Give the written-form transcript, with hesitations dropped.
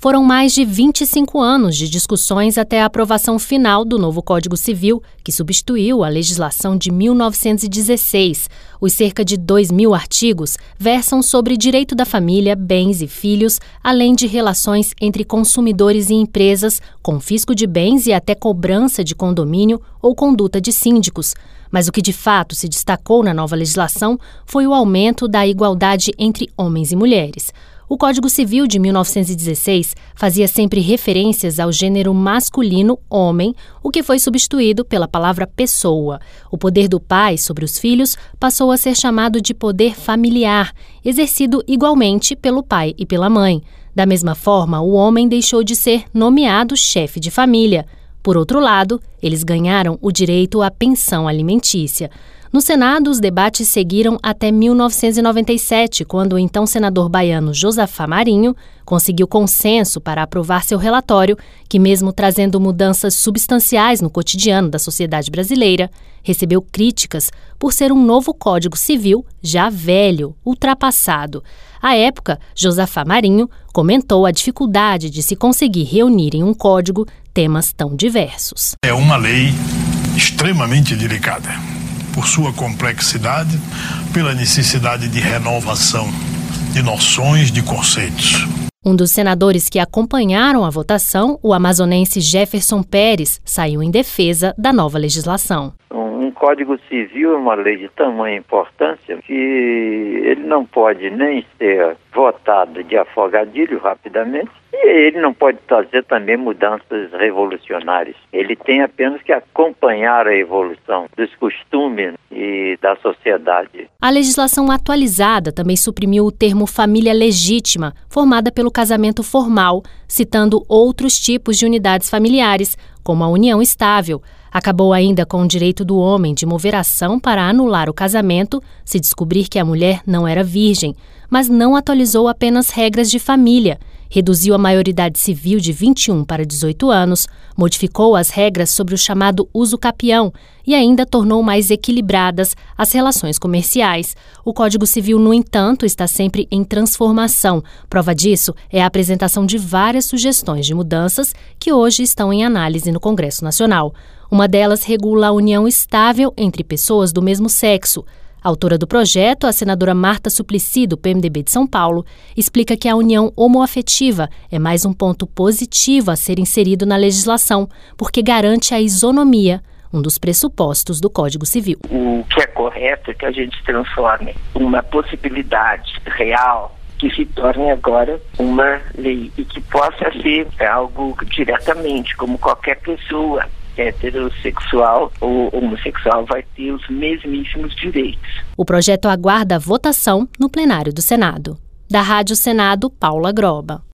Foram mais de 25 anos de discussões até a aprovação final do novo Código Civil, que substituiu a legislação de 1916. Os cerca de 2.000 artigos versam sobre direito da família, bens e filhos, além de relações entre consumidores e empresas, confisco de bens e até cobrança de condomínio ou conduta de síndicos. Mas o que de fato se destacou na nova legislação foi o aumento da igualdade entre homens e mulheres. O Código Civil de 1916 fazia sempre referências ao gênero masculino, homem, o que foi substituído pela palavra pessoa. O poder do pai sobre os filhos passou a ser chamado de poder familiar, exercido igualmente pelo pai e pela mãe. Da mesma forma, o homem deixou de ser nomeado chefe de família. Por outro lado, eles ganharam o direito à pensão alimentícia. No Senado, os debates seguiram até 1997, quando o então senador baiano Josafá Marinho conseguiu consenso para aprovar seu relatório, que, mesmo trazendo mudanças substanciais no cotidiano da sociedade brasileira, recebeu críticas por ser um novo Código Civil já velho, ultrapassado. À época, Josafá Marinho comentou a dificuldade de se conseguir reunir em um código temas tão diversos. É uma lei extremamente delicada, por sua complexidade, pela necessidade de renovação de noções, de conceitos. Um dos senadores que acompanharam a votação, o amazonense Jefferson Pérez, saiu em defesa da nova legislação. Um Código Civil é uma lei de tamanha importância que ele não pode nem ser votado de afogadilho rapidamente e ele não pode trazer também mudanças revolucionárias. Ele tem apenas que acompanhar a evolução dos costumes e da sociedade. A legislação atualizada também suprimiu o termo família legítima, formada pelo casamento formal, citando outros tipos de unidades familiares, como a união estável. Acabou ainda com o direito do homem de mover ação para anular o casamento se descobrir que a mulher não era virgem, mas não atualizou apenas regras de família. Reduziu a maioridade civil de 21 para 18 anos, modificou as regras sobre o chamado uso capião e ainda tornou mais equilibradas as relações comerciais. O Código Civil, no entanto, está sempre em transformação. Prova disso é a apresentação de várias sugestões de mudanças que hoje estão em análise no Congresso Nacional. Uma delas regula a união estável entre pessoas do mesmo sexo. A autora do projeto, a senadora Marta Suplicy, do PMDB de São Paulo, explica que a união homoafetiva é mais um ponto positivo a ser inserido na legislação, porque garante a isonomia, um dos pressupostos do Código Civil. O que é correto é que a gente transforme uma possibilidade real que se torne agora uma lei e que possa ser algo diretamente, como qualquer pessoa heterossexual ou homossexual vai ter os mesmíssimos direitos. O projeto aguarda a votação no plenário do Senado. Da Rádio Senado, Paula Groba.